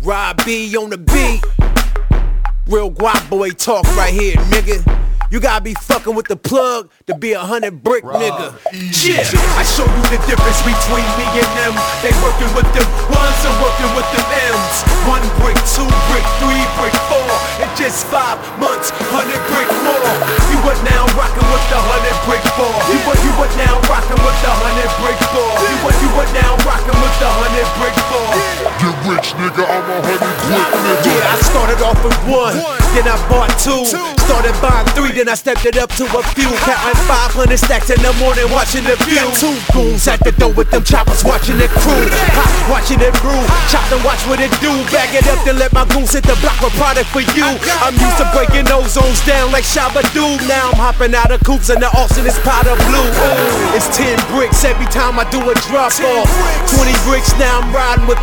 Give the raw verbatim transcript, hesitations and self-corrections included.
Rob B on the beat. Real guap boy talk right here, nigga. You gotta be fucking with the plug to be a hundred brick Rob nigga. Yeah, I show you the difference between me and them. They working with them ones and working with them M's. One brick, two brick, three brick, four. In just five months, hundred brick more. You what now rocking with the hundred brick four. You what you what now rocking with the hundred brick four. You what you what now rocking with the hundred brick four. Get rich, nigga, I'm a hundred brick nigga. Yeah, I started off with one, then I bought two. Started buying three, then I stepped it up to a few. Counting five hundred stacks in the morning, watching the view. Two goons at the door with them choppers, watching it crew. Hot, watching it brew. Chop and watch what it do. Bag it up, then let my goons hit the block with product for you. I'm used to breaking ozones down like Shabba Doo. Now I'm hopping out of coops and the Austin is powder blue. Ooh, it's ten bricks every time I do a drop off. Twenty bricks, now I'm riding with